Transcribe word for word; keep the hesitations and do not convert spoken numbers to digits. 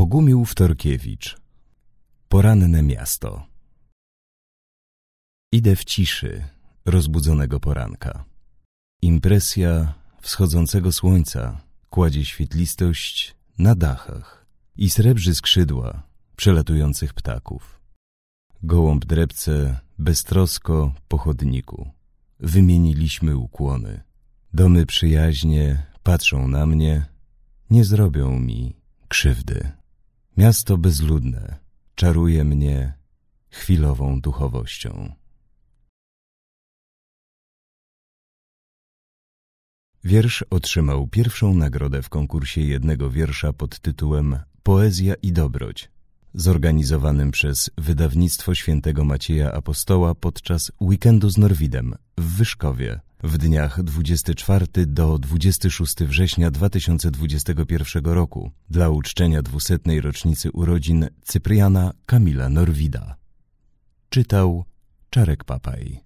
Bogumił Wtorkiewicz. Poranne miasto. Idę w ciszy rozbudzonego poranka. Impresja wschodzącego słońca kładzie świetlistość na dachach i srebrzy skrzydła przelatujących ptaków. Gołąb drepce beztrosko po chodniku. Wymieniliśmy ukłony. Domy przyjaźnie patrzą na mnie, nie zrobią mi krzywdy. Miasto bezludne czaruje mnie chwilową duchowością. Wiersz otrzymał pierwszą nagrodę w konkursie jednego wiersza pod tytułem Poezja i dobroć, zorganizowanym przez Wydawnictwo Świętego Macieja Apostoła podczas weekendu z Norwidem w Wyszkowie w dniach dwudziestego czwartego do dwudziestego szóstego września dwa tysiące dwudziestego pierwszego roku dla uczczenia dwusetnej rocznicy urodzin Cypriana Kamila Norwida. Czytał Czarek Papaj.